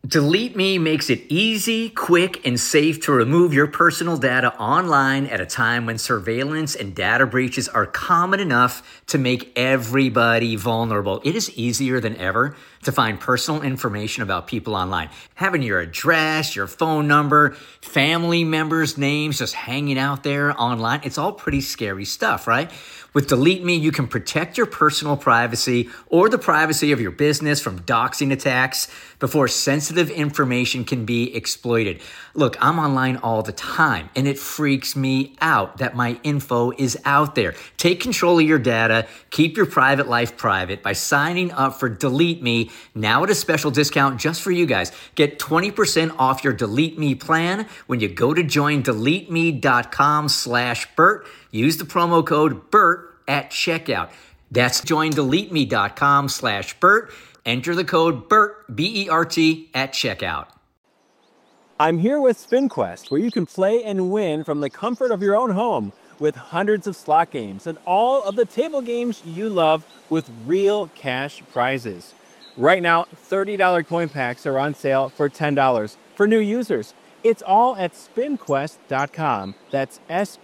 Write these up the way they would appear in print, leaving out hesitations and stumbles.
Delete Me makes it easy, quick, and safe to remove your personal data online at a time when surveillance and data breaches are common enough to make everybody vulnerable. It is easier than ever to find personal information about people online. Having your address, your phone number, family members' names just hanging out there online, it's all pretty scary stuff, right? With Delete Me, you can protect your personal privacy or the privacy of your business from doxing attacks before sensitive information can be exploited. Look, I'm online all the time, and it freaks me out that my info is out there. Take control of your data. Keep your private life private by signing up for Delete Me now at a special discount just for you guys. Get 20% off your Delete Me plan when you go to joindeleteme.com/Bert. Use the promo code BERT at checkout. That's joindeleteme.com/Bert. Enter the code BERT, B-E-R-T, at checkout. I'm here with SpinQuest, where you can play and win from the comfort of your own home with hundreds of slot games and all of the table games you love with real cash prizes. Right now, $30 coin packs are on sale for $10 for new users. It's all at SpinQuest.com. That's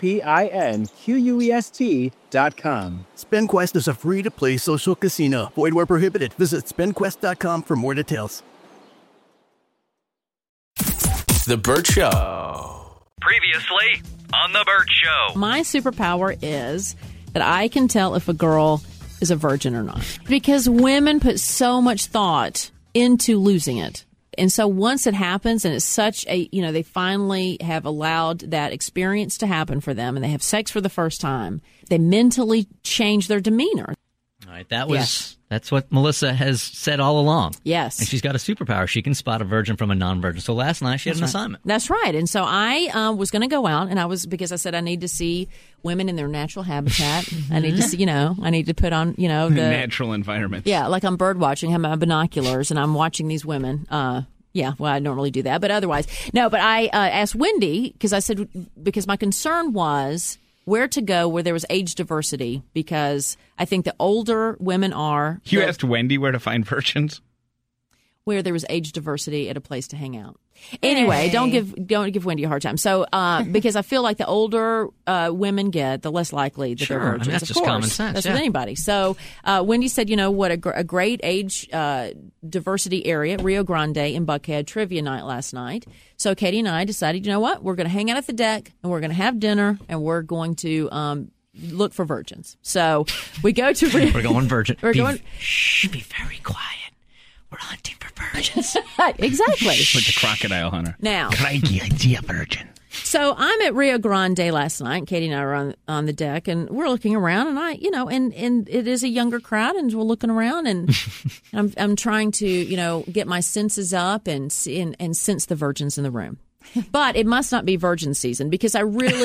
SPINQUEST.com. SpinQuest is a free-to-play social casino. Void where prohibited. Visit SpinQuest.com for more details. The Bert Show. Previously on The Bert Show. My superpower is that I can tell if a girl is a virgin or not. Because women put so much thought into losing it. And so once it happens and it's such a, they finally have allowed that experience to happen for them and they have sex for the first time, they mentally change their demeanor. All right. That's what Melissa has said all along. Yes. And she's got a superpower. She can spot a virgin from a non-virgin. So last night she had an assignment. That's right. And so I was going to go out and because I said I need to see women in their natural habitat. I need to see, I need to put on, the natural environment. Yeah. Like I'm bird watching, I have my binoculars and I'm watching these women. Yeah, well, I don't really do that, but otherwise. No, but I asked Wendy because my concern was where to go where there was age diversity, because I think the older women are. You asked Wendy where to find virgins? Where there was age diversity at a place to hang out. Anyway, don't give Wendy a hard time. So, because I feel like the older women get, the less likely that they're virgins. That's just common sense. That's with anybody. So, Wendy said, what a great age diversity area, Rio Grande in Buckhead, trivia night last night. So, Katie and I decided, what, we're going to hang out at the deck and we're going to have dinner and we're going to look for virgins. So, we go to Rio. We're going virgin. Shh, be very quiet. We're hunting for virgins. Exactly. With the crocodile hunter. Now. Crikey, I see a virgin. So I'm at Rio Grande last night. Katie and I were on the deck, and we're looking around, and and it is a younger crowd, and we're looking around, and I'm trying to, get my senses up and see, and sense the virgins in the room. But it must not be virgin season, because I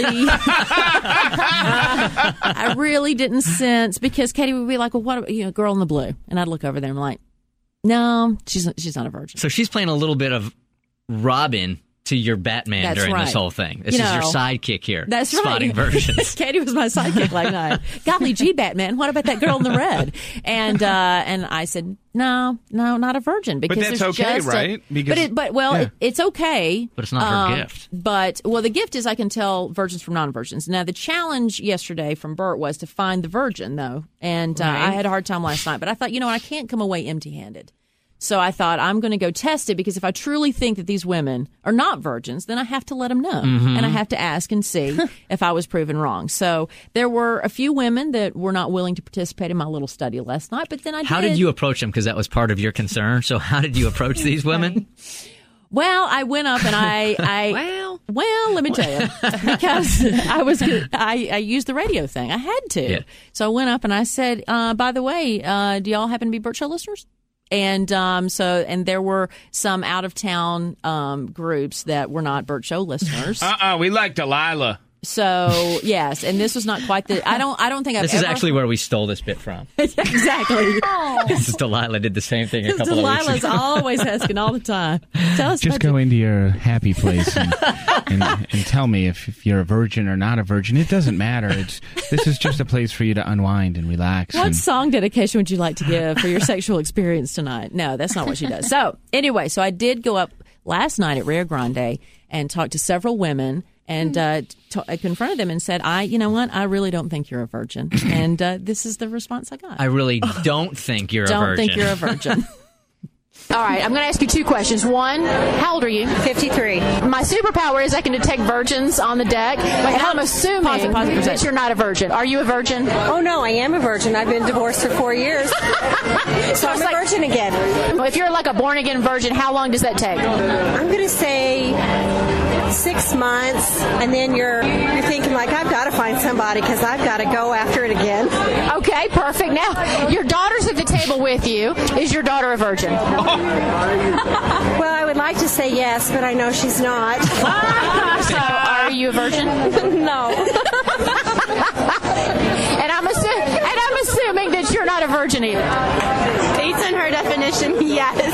really didn't sense, because Katie would be like, well, what, girl in the blue, and I'd look over there and I'm like, no, she's not a virgin. So she's playing a little bit of Robin to your Batman during this whole thing. This is your sidekick here. That's spotting virgins. Katie was my sidekick like night. Golly gee, Batman, what about that girl in the red? And I said, no, not a virgin. Because but that's okay, right? It's okay. But it's not her gift. But, the gift is I can tell virgins from non-virgins. Now, the challenge yesterday from Bert was to find the virgin, though. And I had a hard time last night. But I thought, I can't come away empty-handed. So I thought, I'm going to go test it, because if I truly think that these women are not virgins, then I have to let them know. And I have to ask and see if I was proven wrong. So there were a few women that were not willing to participate in my little study last night, but then I did. How did you approach them? Because that was part of your concern. So how did you approach these women? Well, I went up and well, let me tell you, because I used the radio thing. I had to. Yeah. So I went up and I said, by the way, do y'all happen to be Bert Show listeners? And and there were some out of town groups that were not Bert Show listeners. We like Delilah. So yes, and this was not quite the. I don't think I've. This is actually where we stole this bit from. Exactly. This is Delilah did the same thing a couple of weeks Delilah's ago. always asking all the time. Tell us. Just go into your happy place and tell me if you're a virgin or not a virgin. It doesn't matter. This is just a place for you to unwind and relax. What song dedication would you like to give for your sexual experience tonight? No, that's not what she does. So anyway, I did go up last night at Rio Grande and talked to several women. And I confronted them and said, you know what? I really don't think you're a virgin. And this is the response I got. I really don't think you're a virgin. Don't think you're a virgin. All right, I'm going to ask you two questions. One, how old are you? 53. My superpower is I can detect virgins on the deck. And I'm assuming that you're not a virgin. Are you a virgin? Oh, no, I am a virgin. I've been divorced for 4 years. So I'm a virgin again. If you're like a born-again virgin, how long does that take? I'm going to say 6 months, and then you're thinking, like, I've got to find somebody because I've got to go after it again. Okay, perfect. Now, your daughter's at the table with you. Is your daughter a virgin? Well, I would like to say yes, but I know she's not. So, are you a virgin? No. And I'm assuming that you're not a virgin either. Based on her definition, yes.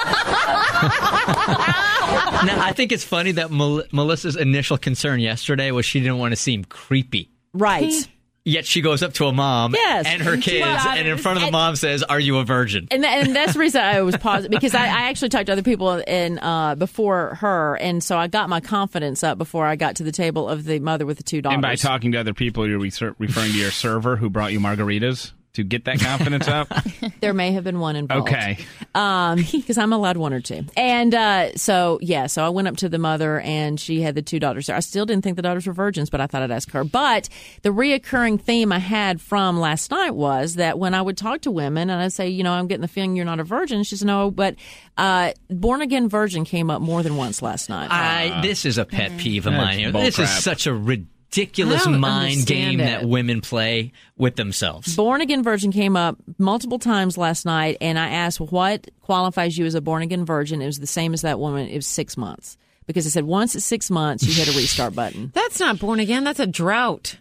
Now, I think it's funny that Melissa's initial concern yesterday was she didn't want to seem creepy. Right. Yet she goes up to a mom and her kids, and in front of the mom says, "Are you a virgin?" And that's the reason I was positive, because I actually talked to other people before her, and so I got my confidence up before I got to the table of the mother with the two daughters. And by talking to other people, you're referring to your server who brought you margaritas to get that confidence up? There may have been one involved. Okay. Because I'm allowed one or two. And so I went up to the mother, and she had the two daughters there. I still didn't think the daughters were virgins, but I thought I'd ask her. But the reoccurring theme I had from last night was that when I would talk to women and I'd say, I'm getting the feeling you're not a virgin, she said, no, but born-again virgin came up more than once last night. This is a pet peeve of mine here. This is such a ridiculous mind game that women play with themselves. Born-again virgin came up multiple times last night, and I asked, what qualifies you as a born-again virgin? It was the same as that woman. It was 6 months. Because I said, once it's 6 months, you hit a restart button. That's not born again. That's a drought.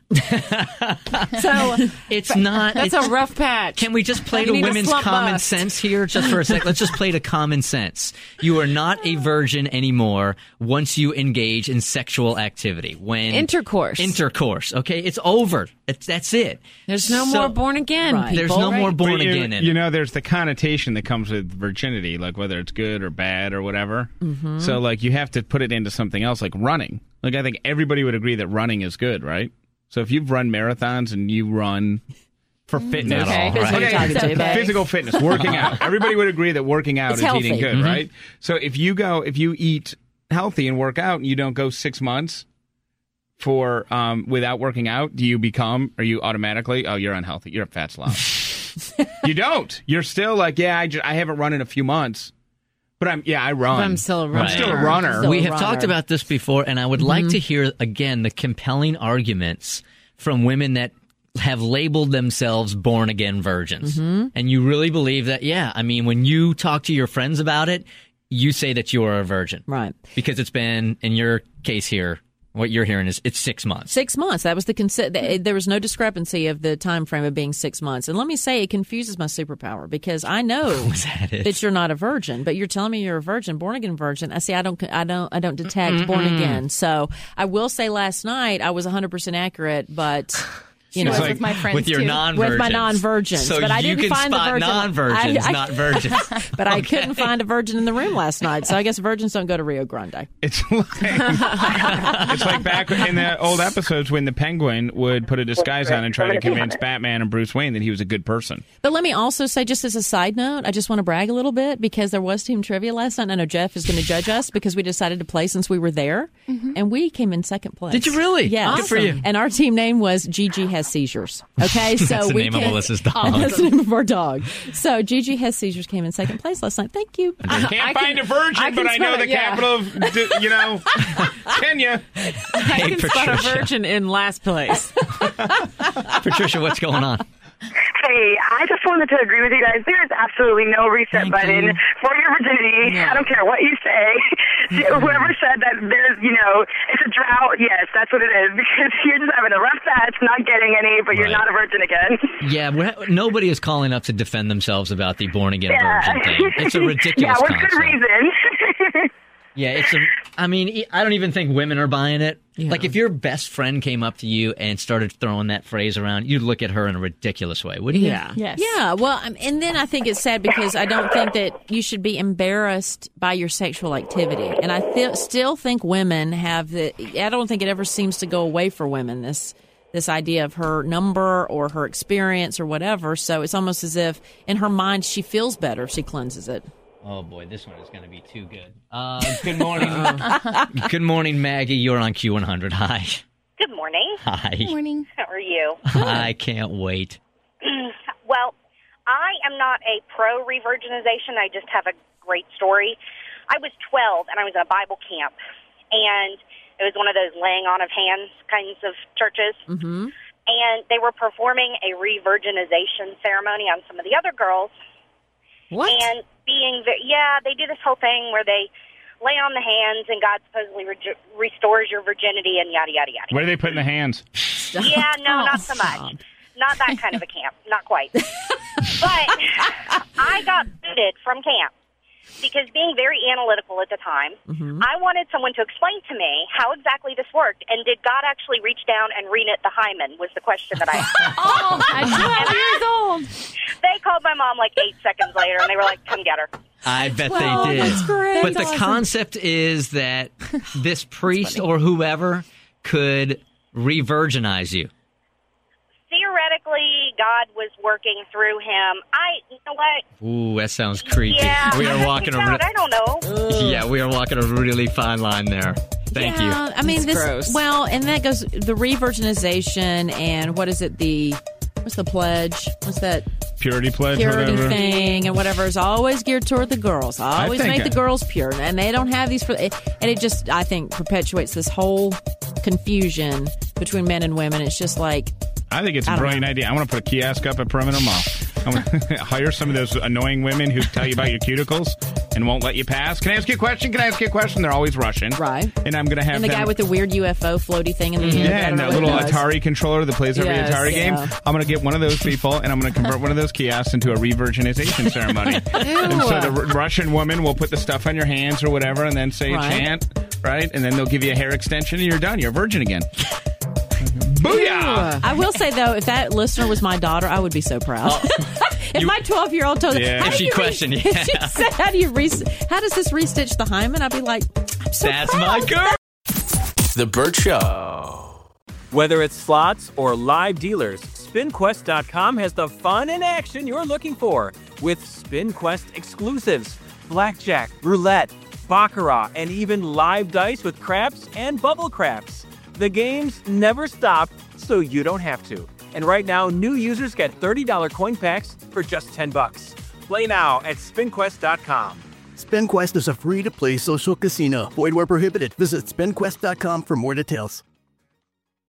So it's not. That's a rough patch. Can we just play to women's common sense here just for a sec? Let's just play to common sense. You are not a virgin anymore once you engage in sexual activity. When intercourse. Okay, it's over. That's it. There's no more born again. Right. There's no more born again. There's the connotation that comes with virginity, like whether it's good or bad or whatever. Mm-hmm. So, like, you have to put it into something else, like running. Like, I think everybody would agree that running is good, right? So if you've run marathons and you run for fitness, physical fitness, working out, everybody would agree that working out is healthy. eating good, right? So if you eat healthy and work out and you don't go 6 months for without working out, are you automatically, you're unhealthy, you're a fat slob? You don't. You're still like, I haven't run in a few months. But I run. But I'm still a runner. I'm still a runner. We have talked about this before, and I would like to hear, again, the compelling arguments from women that have labeled themselves born-again virgins. Mm-hmm. And you really believe that, when you talk to your friends about it, you say that you are a virgin. Right. Because it's been, in your case here, what you're hearing is it's 6 months. 6 months. That was there was no discrepancy of the time frame of being 6 months. And let me say, it confuses my superpower, because I know that you're not a virgin, but you're telling me you're a virgin, born again virgin. I see. I don't detect born again. So I will say, last night I was 100% accurate, but. With my friends with your non-virgins. With my non-virgins. So but I didn't find the virgin. Non-virgins, not virgins. But I couldn't find a virgin in the room last night. So I guess virgins don't go to Rio Grande. It's like back in the old episodes when the Penguin would put a disguise on and try to convince Batman and Bruce Wayne that he was a good person. But let me also say, just as a side note, I just want to brag a little bit, because there was team trivia last night. I know Jeff is going to judge us because we decided to play since we were there. Mm-hmm. And we came in second place. Did you really? Yeah. Good for you. And our team name was Gigi Has Seizures. Okay, so that's the name of Melissa's dog. That's the name of our dog. So Gigi Has Seizures came in second place last night. Thank you. I can't find a virgin, but I know the capital of, Kenya. I can spot a virgin in last place. Patricia, what's going on? Hey, I just wanted to agree with you guys. There is absolutely no reset button for your virginity. No. I don't care what you say. Whoever said that there's, it's a route, yes, that's what it is. Because you're just having a rough patch, not getting any, but you're not a virgin again. Yeah, nobody is calling up to defend themselves about the born-again virgin thing. It's a ridiculous concept. Good reason. Yeah, I don't even think women are buying it. Yeah. Like, if your best friend came up to you and started throwing that phrase around, you'd look at her in a ridiculous way, wouldn't you? Yeah. Yes. Yeah, well, and then I think it's sad because I don't think that you should be embarrassed by your sexual activity. And I still think women have I don't think it ever seems to go away for women, this idea of her number or her experience or whatever. So it's almost as if in her mind she feels better if she cleanses it. Oh, boy, this one is going to be too good. Good morning. Good morning, Maggie. You're on Q100. Hi. Good morning. Hi. Good morning. How are you? I can't wait. Well, I am not a pro-revirginization. I just have a great story. I was 12, and I was in a Bible camp, and it was one of those laying on of hands kinds of churches. Mm-hmm. And they were performing a revirginization ceremony on some of the other girls. What? And they do this whole thing where they lay on the hands and God supposedly restores your virginity and yada, yada, yada. What do they put in the hands? Yeah, no, not so much. Not that kind of a camp. Not quite. But I got booted from camp because being very analytical at the time, I wanted someone to explain to me how exactly this worked. And did God actually reach down and reknit the hymen was the question that I asked. At 12 years old. They called my mom like 8 seconds later, and they were like, come get her. I bet they did. That's great. But the concept is that this priest or whoever could re-virginize you. Theoretically, God was working through him. You know what? Ooh, that sounds creepy. Yeah, we are walking I don't know. Yeah, we are walking a really fine line there. Thank you. I mean, gross. Well, and that goes the re-virginization and what is it? What's the pledge? What's that? Purity pledge, purity whatever. thing and whatever is always geared toward the girls. Always make the girls pure, and they don't have these and it just, I think, perpetuates this whole confusion between men and women. It's just like, I think it's a brilliant idea. I want to put a kiosk up at Perimeter Mall. I want to hire some of those annoying women who tell you about your cuticles and won't let you pass. Can I ask you a question? They're always Russian. Right. And I'm going to have the guy with the weird UFO floaty thing in the end. Yeah, and that little Atari controller that plays every Atari game. I'm going to get one of those people, and I'm going to convert one of those kiosks into a re-virginization ceremony. And so the Russian woman will put the stuff on your hands or whatever and then say a chant, right? And then they'll give you a hair extension, and you're done. You're a virgin again. Booyah! I will say, though, if that listener was my daughter, I would be so proud. If my 12-year-old told me, if she questioned, she said, how does this restitch the hymen? I'd be like, I'm so That's proud. my girl. The Burt Show. Whether it's slots or live dealers, SpinQuest.com has the fun and action you're looking for with SpinQuest exclusives, blackjack, roulette, baccarat, and even live dice with craps and bubble craps. The games never stop, so you don't have to. And right now, new users get $30 coin packs for just $10. Play now at SpinQuest.com. SpinQuest is a free-to-play social casino. Void where prohibited. Visit SpinQuest.com for more details.